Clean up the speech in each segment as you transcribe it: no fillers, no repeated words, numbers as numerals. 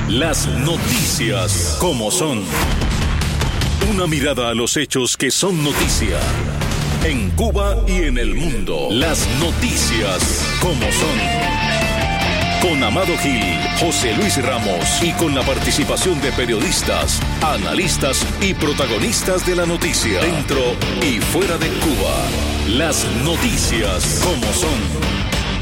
Las noticias como son. Una mirada a los hechos que son noticia. En Cuba y en el mundo. Las noticias como son. Con Amado Gil, José Luis Ramos y con la participación de periodistas, analistas y protagonistas de la noticia. Dentro y fuera de Cuba. Las noticias como son.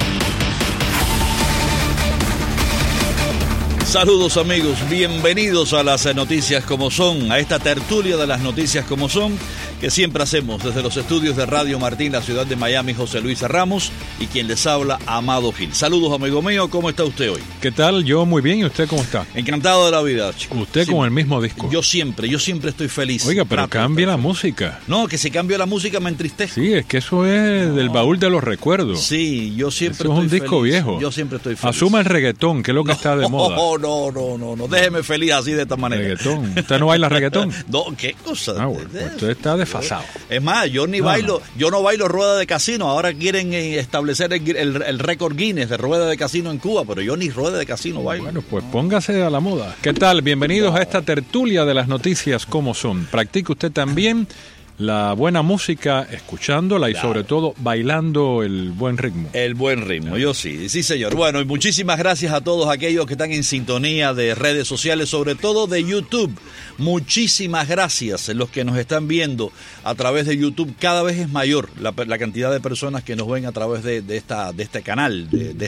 Saludos amigos, bienvenidos a las noticias como son, a esta tertulia de las noticias como son, que siempre hacemos desde los estudios de Radio Martín, la ciudad de Miami, José Luis Ramos, y quien les habla, Amado Gil. Saludos amigo mío, ¿cómo está usted hoy? ¿Qué tal? Yo muy bien, ¿y usted cómo está? Encantado de la vida, chico. Usted sí, con el mismo disco. Yo siempre estoy feliz. Oiga, pero cambie la música. No, que si cambio la música me entristece. Sí, es que eso es del baúl de los recuerdos. Sí, yo siempre eso estoy es un disco feliz. viejo. Yo siempre estoy feliz. Asuma el reggaetón, que es lo que está de moda. No, déjeme feliz así de esta manera. Reggaetón. ¿Usted no baila reggaetón? No, ¿qué cosa? Ah, bueno, pues usted está desfasado. Es más, yo no bailo rueda de casino. Ahora quieren establecer el récord Guinness de rueda de casino en Cuba, pero yo ni rueda de casino bailo. Bueno, pues póngase a la moda. ¿Qué tal? Bienvenidos a esta tertulia de las noticias como son. Practique usted también la buena música, escuchándola y sobre todo bailando el buen ritmo. El buen ritmo, yo sí señor. Bueno, y muchísimas gracias a todos aquellos que están en sintonía de redes sociales, sobre todo de YouTube. Muchísimas gracias los que nos están viendo a través de YouTube. Cada vez es mayor la cantidad de personas que nos ven a través de este canal,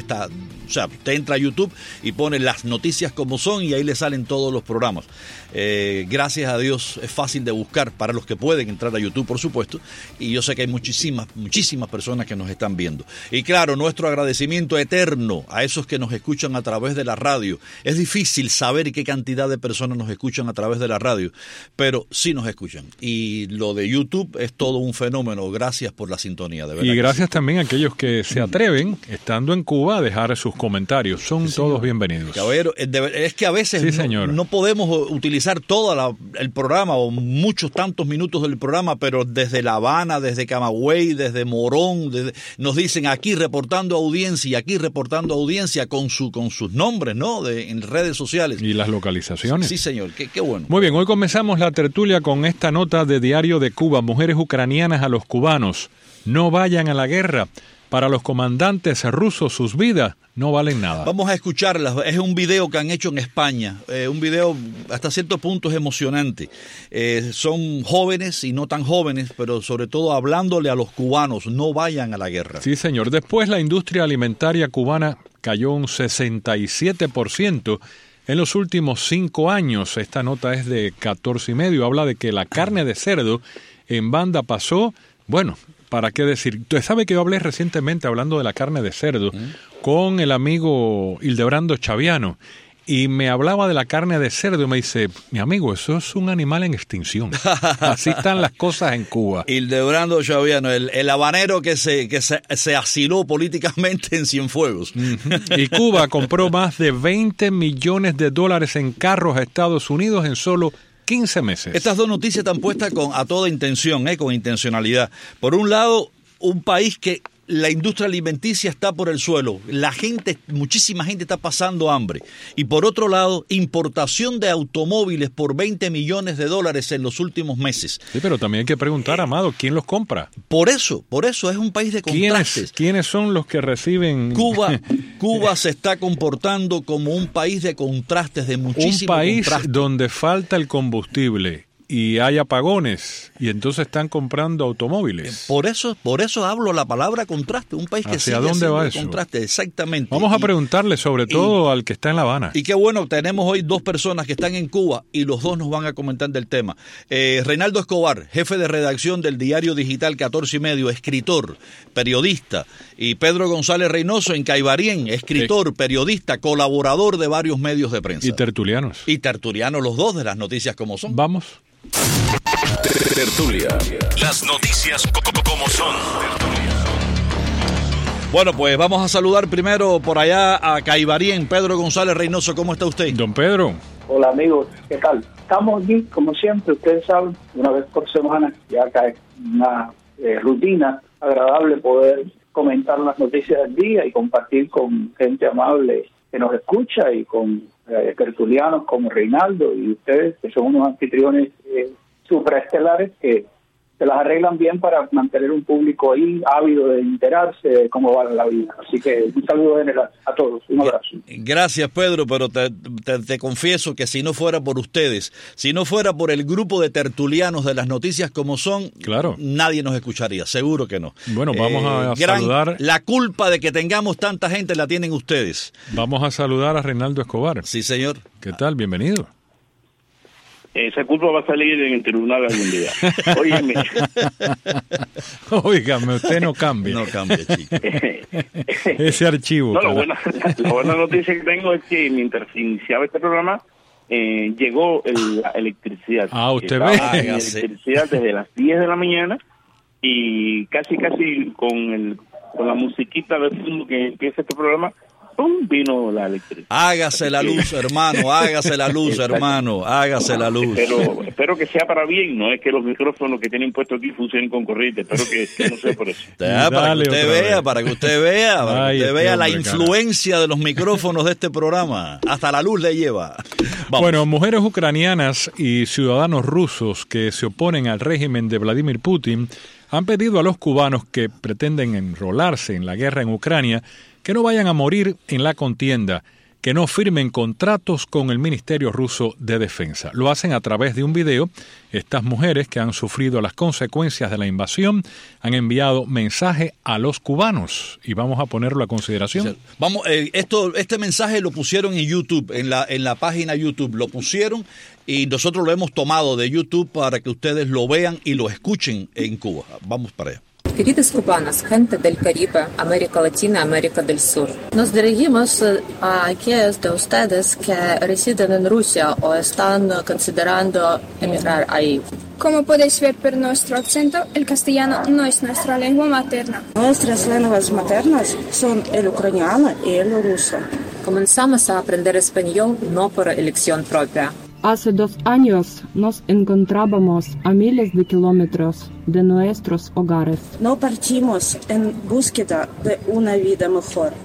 o sea, usted entra a YouTube y pone las noticias como son y ahí le salen todos los programas. Gracias a Dios es fácil de buscar para los que pueden entrar a YouTube, por supuesto, y yo sé que hay muchísimas personas que nos están viendo. Y claro, nuestro agradecimiento eterno a esos que nos escuchan a través de la radio. Es difícil saber qué cantidad de personas nos escuchan a través de la radio, pero sí nos escuchan. Y lo de YouTube es todo un fenómeno. Gracias por la sintonía, de verdad. Y gracias también a aquellos que se atreven, estando en Cuba, a dejar sus comentarios. Son todos bienvenidos. Caballero, es que a veces no podemos utilizar todo el programa o muchos tantos minutos del programa, pero desde La Habana, desde Camagüey, desde Morón, nos dicen aquí reportando audiencia y aquí reportando audiencia con sus nombres, ¿no? En redes sociales. Y las localizaciones. Sí, señor, qué bueno. Muy bien, hoy comenzamos la tertulia con esta nota de Diario de Cuba. Mujeres ucranianas a los cubanos: no vayan a la guerra. Para los comandantes rusos sus vidas no valen nada. Vamos a escucharlas. Es un video que han hecho en España. Un video hasta cierto punto es emocionante. Son jóvenes y no tan jóvenes, pero sobre todo hablándole a los cubanos: no vayan a la guerra. Sí, señor. Después la industria alimentaria cubana cayó un 67% en los últimos 5 años. Esta nota es de 14.5. Habla de que la carne de cerdo en banda pasó, bueno, ¿para qué decir? Usted sabe que yo hablé recientemente, hablando de la carne de cerdo, con el amigo Hildebrando Chaviano, y me hablaba de la carne de cerdo y me dice: mi amigo, eso es un animal en extinción. Así están las cosas en Cuba. Hildebrando Chaviano, el habanero que se asiló políticamente en Cienfuegos. Y Cuba compró más de $20 millones en carros a Estados Unidos en solo 15 meses. Estas dos noticias están puestas a toda intención, con intencionalidad. Por un lado, un país que la industria alimenticia está por el suelo, muchísima gente está pasando hambre. Y por otro lado, importación de automóviles por $20 millones en los últimos meses. Sí, pero también hay que preguntar, Amado, ¿quién los compra? Por eso es un país de contrastes. ¿Quiénes son los que reciben? Cuba se está comportando como un país de contrastes, de muchísimo contraste. Un país contraste. donde falta el combustible y hay apagones, y entonces están comprando automóviles. Por eso hablo la palabra contraste, un país que sigue siendo de contraste, exactamente. Vamos a preguntarle sobre todo al que está en La Habana. Y qué bueno, tenemos hoy 2 personas que están en Cuba y los 2 nos van a comentar del tema. Reinaldo Escobar, jefe de redacción del diario digital 14.5, escritor, periodista, y Pedro González Reynoso en Caibarien, escritor, periodista, colaborador de varios medios de prensa. Y tertulianos. Los 2 de las noticias como son. Vamos. Tertulia. Las noticias como son. Bueno, pues vamos a saludar primero por allá a Caibarien. Pedro González Reynoso, ¿cómo está usted? Don Pedro. Hola amigos, ¿qué tal? Estamos aquí, como siempre, ustedes saben, una vez por semana, ya cae una rutina agradable poder comentar las noticias del día y compartir con gente amable que nos escucha y con tertulianos como Reinaldo y ustedes, que son unos anfitriones supraestelares que se las arreglan bien para mantener un público ahí ávido de enterarse de cómo va la vida. Así que un saludo general a todos, un abrazo. Gracias, Pedro, pero te confieso que si no fuera por ustedes, si no fuera por el grupo de tertulianos de las noticias como son, claro, nadie nos escucharía, seguro que no. Bueno, vamos a saludar. La culpa de que tengamos tanta gente la tienen ustedes. Vamos a saludar a Reinaldo Escobar. Sí, señor. ¿Qué tal? Bienvenido. Esa culpa va a salir en el tribunal algún día. Óyeme. Óigame, usted no cambia. No cambia, chico. Ese archivo. No, la buena noticia que tengo es que mientras iniciaba este programa, llegó la electricidad. Usted ve. Electricidad desde las 10 de la mañana y casi con la musiquita de fondo que empieza este programa, ¡pum!, vino la electricidad. Hágase la luz, hermano, hágase la luz, hermano, hágase la luz. Pero espero que sea para bien, no es que los micrófonos que tienen puestos aquí funcionen con corriente, espero que no sea por eso. Para que usted vea la influencia de los micrófonos de este programa, hasta la luz le lleva. Vamos. Bueno, mujeres ucranianas y ciudadanos rusos que se oponen al régimen de Vladimir Putin han pedido a los cubanos que pretenden enrolarse en la guerra en Ucrania que no vayan a morir en la contienda, que no firmen contratos con el Ministerio Ruso de Defensa. Lo hacen a través de un video. Estas mujeres que han sufrido las consecuencias de la invasión han enviado mensaje a los cubanos y vamos a ponerlo a consideración. Vamos, este mensaje lo pusieron en YouTube, en la página YouTube, lo pusieron y nosotros lo hemos tomado de YouTube para que ustedes lo vean y lo escuchen en Cuba. Vamos para allá. Queridos cubanos, gente del Caribe, América Latina, América del Sur. Nos dirigimos a aquellos de ustedes que residen en Rusia o están considerando emigrar ahí. Como podéis ver por nuestro acento, el castellano no es nuestra lengua materna. Nuestras lenguas maternas son el ucraniano y el ruso. Comenzamos a aprender español no por elección propia. Hace 2 años nos encontrábamos a miles de kilómetros de nuestros hogares. No partimos en búsqueda de una vida mejor.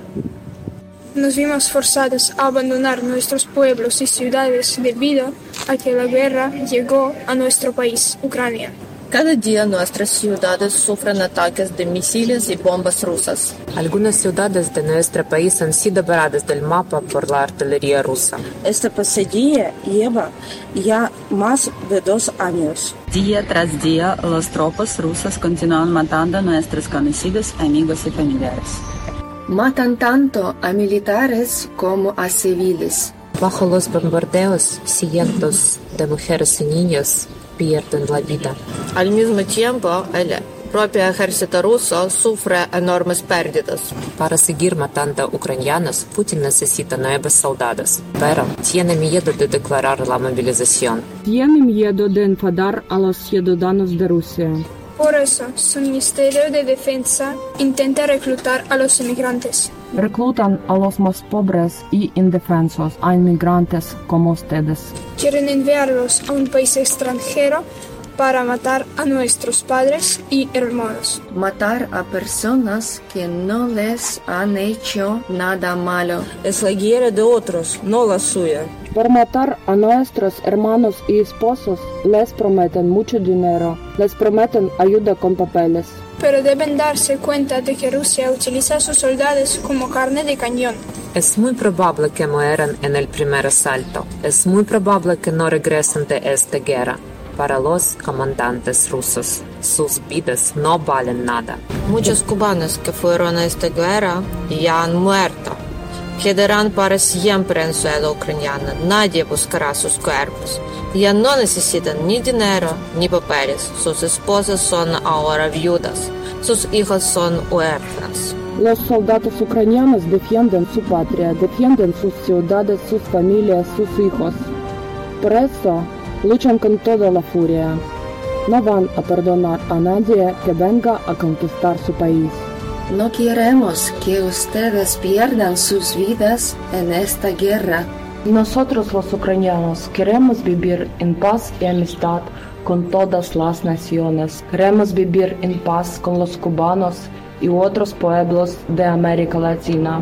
Nos vimos forzados a abandonar nuestros pueblos y ciudades debido a que la guerra llegó a nuestro país, Ucrania. Cada día nuestras ciudades sufren ataques de misiles y bombas rusas. Algunas ciudades de nuestro país han sido borradas del mapa por la artillería rusa. Esta pesadilla lleva ya más de 2 años. Día tras día, las tropas rusas continúan matando a nuestros conocidos, amigos y familiares. Matan tanto a militares como a civiles. Bajo los bombardeos, cientos de mujeres y niños pierden la vida. Al mismo tiempo, el propio ejército ruso sufre enormes pérdidas. Para seguir matando a ucranianos, Putin necesita nuevos soldados, pero tiene miedo de declarar la movilización. Tiene miedo de enfadar a los ciudadanos de Rusia. Por eso, su Ministerio de Defensa intenta reclutar a los inmigrantes. Reclutan a los más pobres y indefensos, a inmigrantes como ustedes. Quieren enviarlos a un país extranjero para matar a nuestros padres y hermanos. Matar a personas que no les han hecho nada malo. Es la guerra de otros, no la suya. Por matar a nuestros hermanos y esposos, les prometen mucho dinero, les prometen ayuda con papeles. Pero deben darse cuenta de que Rusia utiliza a sus soldados como carne de cañón. Es muy probable que mueran en el primer asalto. Es muy probable que no regresen de esta guerra. Para los comandantes rusos, sus vidas no valen nada. Muchos cubanos que fueron a esta guerra ya han muerto. Quedarán para siempre en suelo ucraniano. Nadie buscará sus cuerpos. Ya no necesitan ni dinero ni papeles. Sus esposas son ahora viudas. Sus hijos son huérfanos. Los soldados ucranianos defienden su patria, defienden sus ciudades, sus familias, sus hijos. Por eso luchan con toda la furia. No van a perdonar a nadie que venga a conquistar su país. No queremos que ustedes pierdan sus vidas en esta guerra. Nosotros los ucranianos queremos vivir en paz y amistad con todas las naciones. Queremos vivir en paz con los cubanos y otros pueblos de América Latina.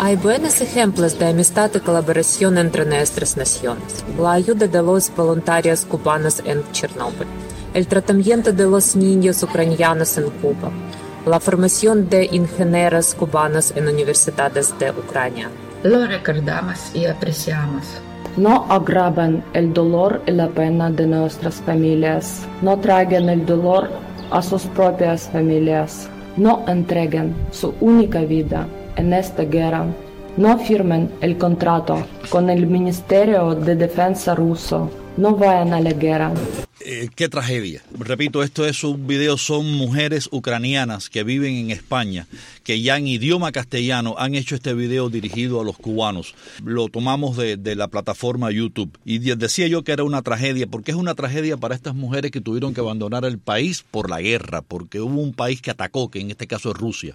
Hay buenos ejemplos de amistad y colaboración entre nuestras naciones. La ayuda de los voluntarios cubanos en Chernóbil, el tratamiento de los niños ucranianos en Cuba, la formación de ingenieros cubanos en universidades de Ucrania. Lo recordamos y apreciamos. No agraven el dolor y la pena de nuestras familias. No traigan el dolor a sus propias familias. No entreguen su única vida en esta guerra. No firmen el contrato con el Ministerio de Defensa ruso. No vayan a la guerra. Qué tragedia. Repito, esto es un video, son mujeres ucranianas que viven en España, que ya en idioma castellano han hecho este video dirigido a los cubanos. Lo tomamos de la plataforma YouTube. Y decía yo que era una tragedia, porque es una tragedia para estas mujeres que tuvieron que abandonar el país por la guerra, porque hubo un país que atacó, que en este caso es Rusia.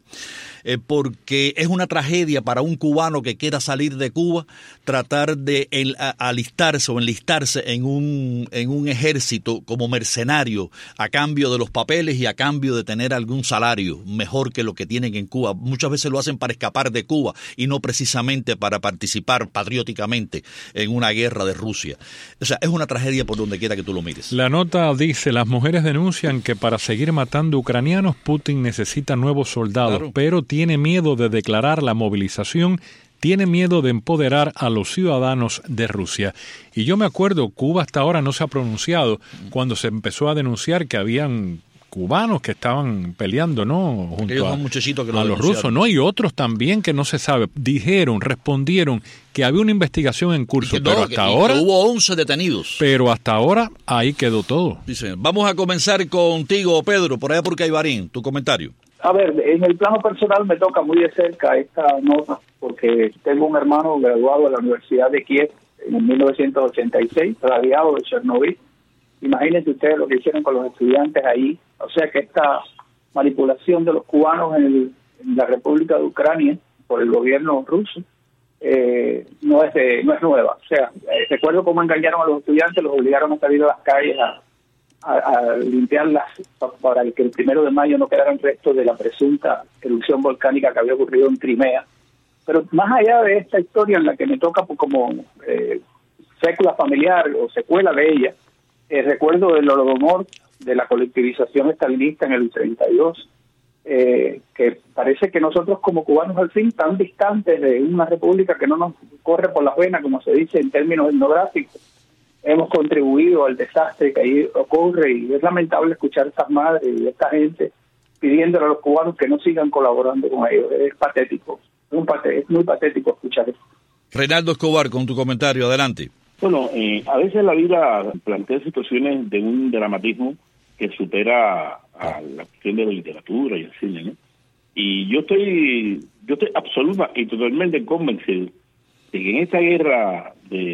Porque es una tragedia para un cubano que quiera salir de Cuba, tratar de alistarse o enlistarse en un ejército como mercenario a cambio de los papeles y a cambio de tener algún salario mejor que lo que tienen en Cuba. Muchas veces lo hacen para escapar de Cuba y no precisamente para participar patrióticamente en una guerra de Rusia. O sea, es una tragedia por donde quiera que tú lo mires. La nota dice, las mujeres denuncian que para seguir matando ucranianos, Putin necesita nuevos soldados, claro, pero tiene miedo de declarar la movilización. Tiene miedo de empoderar a los ciudadanos de Rusia. Y yo me acuerdo, Cuba hasta ahora no se ha pronunciado cuando se empezó a denunciar que habían cubanos que estaban peleando, ¿no? Junto a los rusos, ¿no? Y otros también que no se sabe. Respondieron que había una investigación en curso, pero hasta ahora... hubo 11 detenidos. Pero hasta ahora ahí quedó todo. Sí, señor. Vamos a comenzar contigo, Pedro, por allá por Caibarín, tu comentario. A ver, en el plano personal me toca muy de cerca esta nota porque tengo un hermano graduado de la Universidad de Kiev en 1986, radiado de Chernobyl. Imagínense ustedes lo que hicieron con los estudiantes ahí. O sea que esta manipulación de los cubanos en la República de Ucrania por el gobierno ruso no es nueva. O sea, recuerdo cómo engañaron a los estudiantes, los obligaron a salir a las calles a limpiarlas para que el 1 de mayo no quedaran restos de la presunta erupción volcánica que había ocurrido en Crimea. Pero más allá de esta historia en la que me toca como sécula familiar o secuela de ella, recuerdo del Holodomor, de la colectivización estalinista en el 32, que parece que nosotros como cubanos al fin, tan distantes de una república que no nos corre por las venas, como se dice en términos etnográficos, hemos contribuido al desastre que ahí ocurre, y es lamentable escuchar a estas madres y a esta gente pidiéndole a los cubanos que no sigan colaborando con ellos. Es patético, es muy patético escuchar eso. Reinaldo Escobar, con tu comentario, adelante. Bueno, a veces la vida plantea situaciones de un dramatismo que supera a la cuestión de la literatura y el cine, ¿no? Y yo estoy absoluta y totalmente convencido de que en esta guerra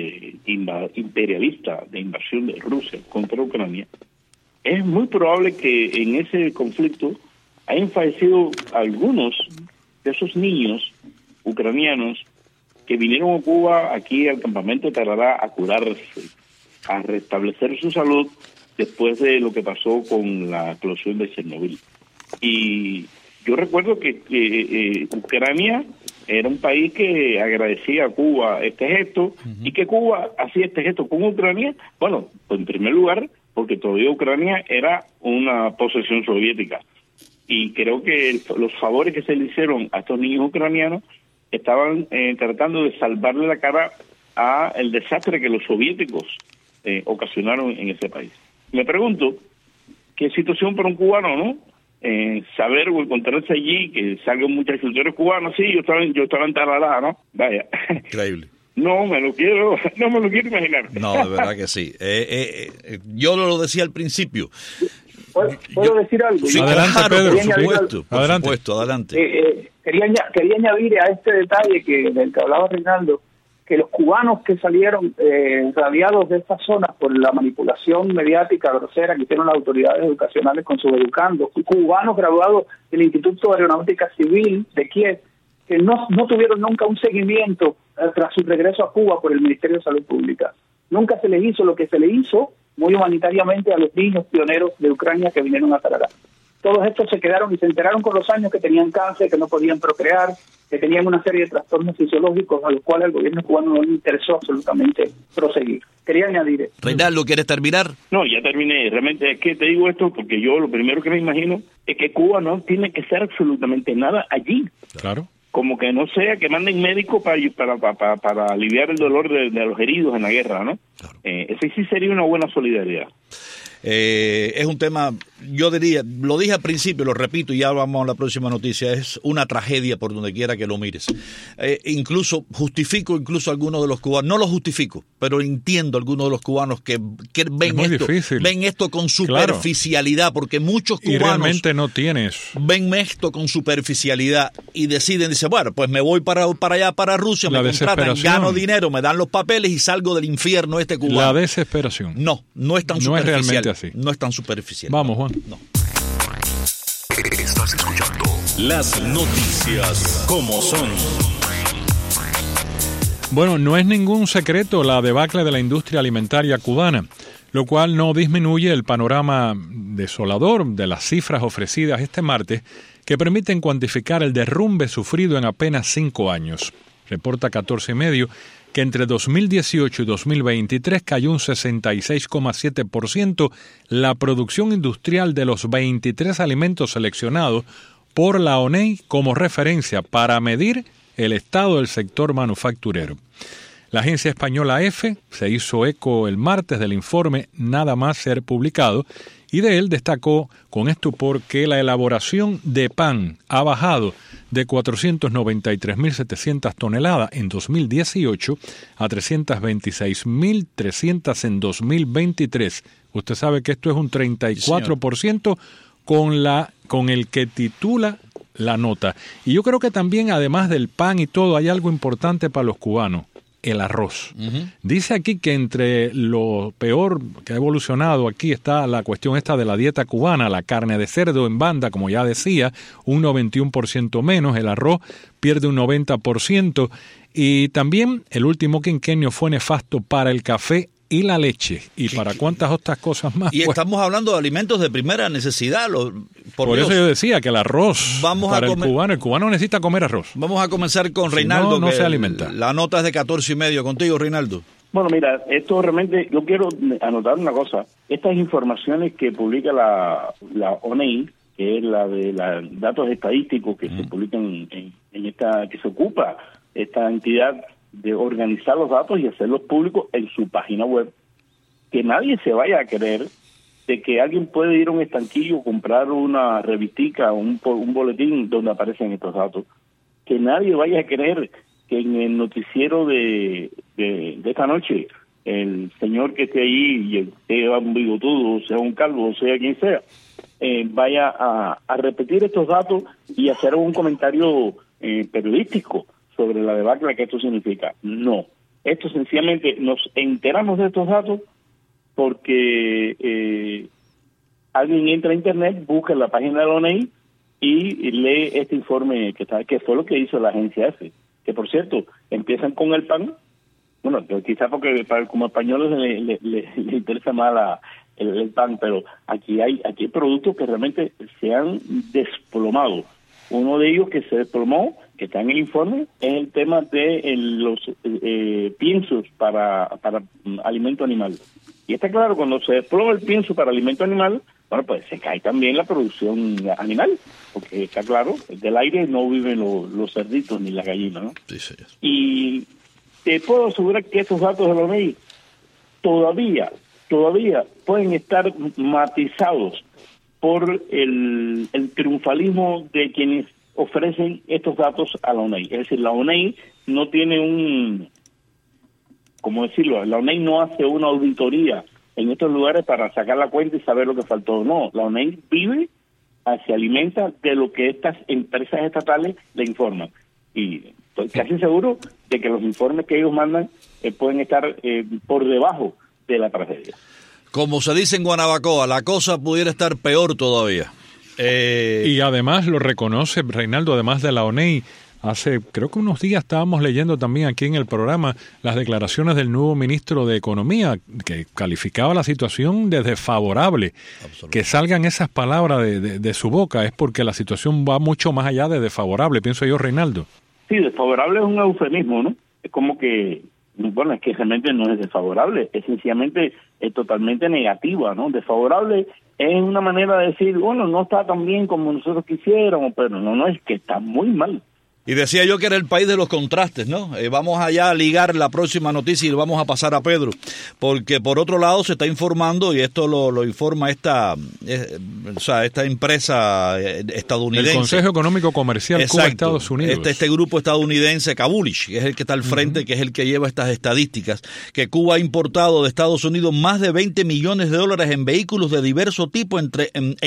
imperialista de invasión de Rusia contra Ucrania, es muy probable que en ese conflicto hayan fallecido algunos de esos niños ucranianos que vinieron a Cuba, aquí al campamento de Tarará, a curarse, a restablecer su salud después de lo que pasó con la explosión de Chernobyl. Y yo recuerdo que Ucrania era un país que agradecía a Cuba este gesto, y que Cuba hacía este gesto con Ucrania, bueno, pues en primer lugar, porque todavía Ucrania era una posesión soviética. Y creo que los favores que se le hicieron a estos niños ucranianos estaban tratando de salvarle la cara a el desastre que los soviéticos ocasionaron en ese país. Me pregunto, ¿qué situación para un cubano, no? Saber o encontrarse allí, que salga un muchacho cubano, sí, yo estaba en Tarará, ¿no? Vaya. Increíble. No me lo quiero imaginar. No, de verdad que sí. Yo lo decía al principio. ¿Puedo decir algo? Sí, adelante, claro, Pedro, por supuesto, adelante. Quería añadir a este detalle del que hablaba Reinaldo, que los cubanos que salieron radiados de estas zonas por la manipulación mediática grosera que hicieron las autoridades educacionales con sus educandos, cubanos graduados del Instituto de Aeronáutica Civil de Kiev, que no tuvieron nunca un seguimiento tras su regreso a Cuba por el Ministerio de Salud Pública. Nunca se les hizo lo que se le hizo muy humanitariamente a los niños pioneros de Ucrania que vinieron a Tarará. todos estos se quedaron y se enteraron con los años que tenían cáncer, que no podían procrear, que tenían una serie de trastornos fisiológicos a los cuales al gobierno cubano no le interesó absolutamente proseguir. Quería añadir esto. Reinaldo, ¿quieres terminar? No, ya terminé. Realmente es que te digo esto porque yo lo primero que me imagino es que Cuba no tiene que hacer absolutamente nada allí. Claro. Como que no sea que manden médicos para aliviar el dolor de los heridos en la guerra, ¿no? Claro. Ese sí sería una buena solidaridad. Es un tema, yo diría, lo dije al principio, lo repito y ya vamos a la próxima noticia, es una tragedia por donde quiera que lo mires. Justifico algunos de los cubanos, no lo justifico, pero entiendo algunos de los cubanos que ven esto con superficialidad, claro. Porque muchos cubanos y realmente no tienes. Ven esto con superficialidad y dicen, bueno, pues me voy para allá, para Rusia, me contratan, gano dinero, me dan los papeles y salgo del infierno cubano. La desesperación. No es tan superficial. Así. No es tan superficial. Vamos, Juan. No. Estás escuchando las noticias como son. Bueno, no es ningún secreto la debacle de la industria alimentaria cubana, lo cual no disminuye el panorama desolador de las cifras ofrecidas este martes que permiten cuantificar el derrumbe sufrido en apenas 5 años. Reporta 14 y medio que entre 2018 y 2023 cayó un 66,7% la producción industrial de los 23 alimentos seleccionados por la ONEI como referencia para medir el estado del sector manufacturero. La agencia española EFE se hizo eco el martes del informe nada más ser publicado y de él destacó con estupor que la elaboración de pan ha bajado de 493.700 toneladas en 2018 a 326.300 en 2023. Usted sabe que esto es un 34% con el que titula la nota. Y yo creo que también, además del pan y todo, hay algo importante para los cubanos. El arroz. Uh-huh. Dice aquí que entre lo peor que ha evolucionado aquí está la cuestión esta de la dieta cubana, la carne de cerdo en banda, como ya decía, un 91% menos, el arroz pierde un 90%, y también el último quinquenio fue nefasto para el café y la leche, y para cuántas otras cosas más. Y estamos hablando de alimentos de primera necesidad. Por eso yo decía que el arroz el cubano necesita comer arroz. Vamos a comenzar con Reinaldo. No se alimenta. La nota es de 14 y medio. Contigo, Reinaldo. Bueno, mira, esto realmente, yo quiero anotar una cosa. Estas informaciones que publica la ONEI, que es la de los datos estadísticos que se publican en esta, que se ocupa esta entidad de organizar los datos y hacerlos públicos en su página web, que nadie se vaya a creer de que alguien puede ir a un estanquillo, comprar una revistica o un boletín donde aparecen estos datos, que nadie vaya a creer que en el noticiero de esta noche el señor que esté ahí, sea un bigotudo, sea un calvo, sea quien sea, vaya a repetir estos datos y hacer un comentario periodístico sobre la debacle que esto significa. No, esto sencillamente nos enteramos de estos datos porque alguien entra a internet, busca en la página de la ONEI y lee este informe que fue lo que hizo la agencia EFE, que por cierto, empiezan con el pan. Bueno, quizás porque como españoles les interesa más el pan, pero aquí hay productos que realmente se han desplomado. Uno de ellos que se desplomó, que está en el informe, es el tema de los piensos para alimento animal. Y está claro, cuando se desploma el pienso para alimento animal, bueno, pues se cae también la producción animal, porque está claro, del aire no viven los cerditos ni las gallinas, ¿no? Sí, señor. Y te puedo asegurar que estos datos de la ONEI todavía pueden estar matizados por el triunfalismo de quienes ofrecen estos datos a la ONEI. Es decir, la ONEI no tiene la ONEI no hace una auditoría en estos lugares para sacar la cuenta y saber lo que faltó. No, la ONEI vive, se alimenta de lo que estas empresas estatales le informan. Y estoy casi seguro de que los informes que ellos mandan pueden estar por debajo de la tragedia. Como se dice en Guanabacoa, la cosa pudiera estar peor todavía. Y además lo reconoce Reinaldo, además de la ONEI, Hace, creo que unos días estábamos leyendo también aquí en el programa las declaraciones del nuevo ministro de Economía, que calificaba la situación de desfavorable. Que salgan esas palabras de su boca es porque la situación va mucho más allá de desfavorable, pienso yo, Reinaldo. Sí, desfavorable es un eufemismo, ¿no? Es como que, bueno, es que realmente no es desfavorable, es sencillamente totalmente negativa, ¿no? Desfavorable es una manera de decir, bueno, no está tan bien como nosotros quisiéramos, pero no, es que está muy mal. Y decía yo que era el país de los contrastes, ¿no? Vamos allá a ligar la próxima noticia y lo vamos a pasar a Pedro, porque por otro lado se está informando, y esto lo informa esta empresa estadounidense. El Consejo Económico Comercial Cuba-Estados Unidos. Este grupo estadounidense, Kabulish, que es el que está al frente, que es el que lleva estas estadísticas, que Cuba ha importado de Estados Unidos más de $20 millones en vehículos de diverso tipo entre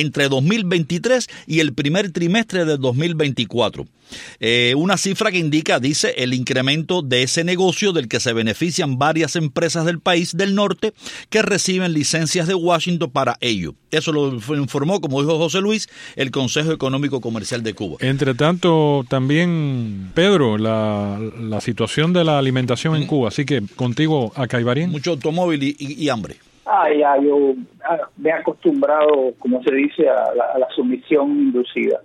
2023 y el primer trimestre de 2024. Una cifra que indica, dice, el incremento de ese negocio del que se benefician varias empresas del país del norte que reciben licencias de Washington para ello. Eso lo informó, como dijo José Luis, el Consejo Económico Comercial de Cuba. Entre tanto, también, Pedro, la situación de la alimentación en Cuba, así que contigo, Acaibarien. Mucho automóvil y hambre. Yo me he acostumbrado, como se dice, a la sumisión inducida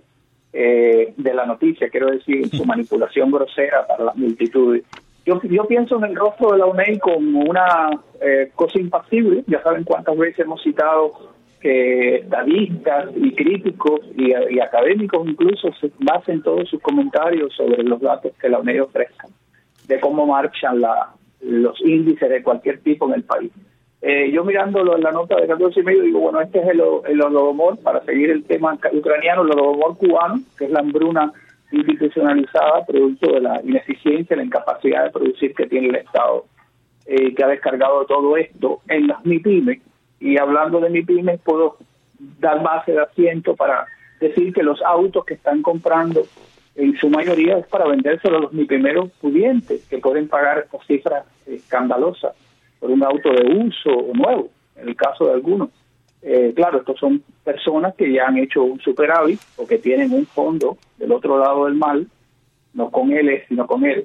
de la noticia, quiero decir, su manipulación grosera para las multitudes. Yo pienso en el rostro de la UNED como una cosa impasible. Ya saben cuántas veces hemos citado que estadistas y críticos y académicos incluso se basen todos sus comentarios sobre los datos que la UNED ofrezca, de cómo marchan los índices de cualquier tipo en el país. Yo mirándolo en la nota de 14,5 digo, bueno, este es el holodomor, para seguir el tema ucraniano, el holodomor cubano, que es la hambruna institucionalizada, producto de la ineficiencia, la incapacidad de producir que tiene el Estado, que ha descargado todo esto en las MIPYMES. Y hablando de MIPYMES, puedo dar base de asiento para decir que los autos que están comprando, en su mayoría es para vendérselo a los MIPYMEros pudientes, que pueden pagar estas cifras escandalosas por un auto de uso nuevo, en el caso de algunos. Claro, estos son personas que ya han hecho un superávit o que tienen un fondo del otro lado del mar, no con él, sino con él,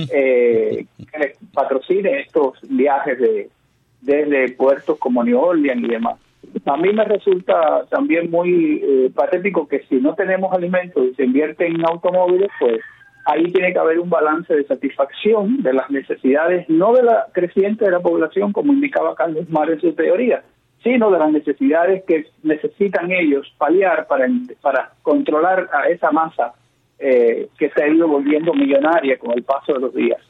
que les patrocine estos viajes desde puertos como New Orleans y demás. A mí me resulta también muy patético que si no tenemos alimentos y se invierte en automóviles, pues ahí tiene que haber un balance de satisfacción de las necesidades, no de la creciente de la población, como indicaba Carlos Mar en su teoría, sino de las necesidades que necesitan ellos paliar para controlar a esa masa que se ha ido volviendo millonaria con el paso de los días.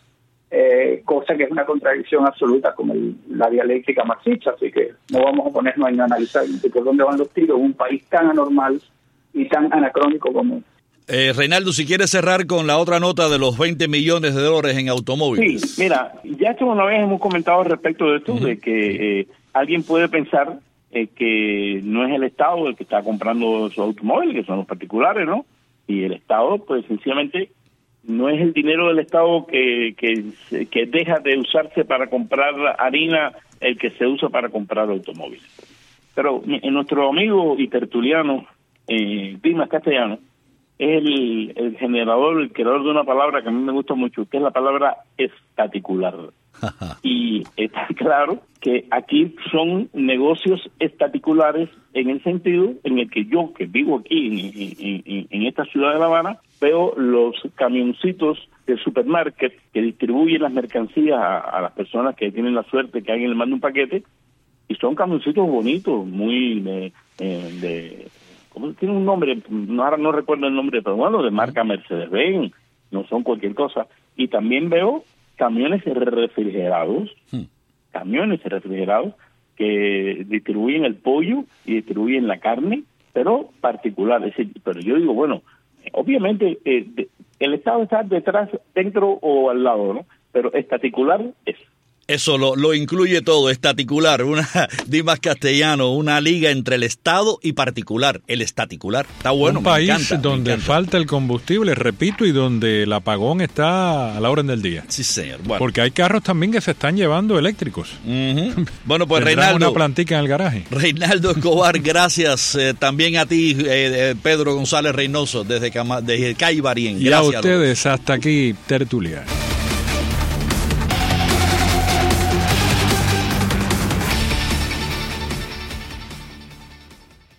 Cosa que es una contradicción absoluta con la dialéctica marxista, así que no vamos a ponernos a analizar por dónde van los tiros en un país tan anormal y tan anacrónico como Reinaldo, si quieres cerrar con la otra nota de los $20 millones en automóviles. Sí, mira, ya que una vez hemos comentado respecto de esto, de que alguien puede pensar que no es el Estado el que está comprando su automóvil, que son los particulares, ¿no? Y el Estado, pues sencillamente, no es el dinero del Estado que deja de usarse para comprar harina el que se usa para comprar automóviles. Pero nuestro amigo y tertuliano, Dimas Castellano, es el generador, el creador de una palabra que a mí me gusta mucho, que es la palabra estaticular. Y está claro que aquí son negocios estaticulares en el sentido en el que yo, que vivo aquí en esta ciudad de La Habana, veo los camioncitos del supermarket que distribuyen las mercancías a las personas que tienen la suerte que alguien le manda un paquete, y son camioncitos bonitos, muy ¿cómo tiene un nombre? Ahora no recuerdo el nombre, pero bueno, de marca Mercedes-Benz, no son cualquier cosa. Y también veo camiones refrigerados que distribuyen el pollo y distribuyen la carne, pero particulares. Pero yo digo, bueno, obviamente el Estado está detrás, dentro o al lado, ¿no? Pero estaticular es. Eso lo incluye todo, estaticular, Dimas Castellano, una liga entre el Estado y particular, el estaticular. Está bueno, un país me encanta, donde falta el combustible, repito, y donde el apagón está a la orden del día. Sí, señor. Bueno. Porque hay carros también que se están llevando eléctricos. Bueno, pues Tendrán Reinaldo. una plantica en el garaje. Reinaldo Escobar, gracias. También a ti, Pedro González Reynoso, desde Caibarien. Y Gracias. a ustedes, hasta aquí, tertulia.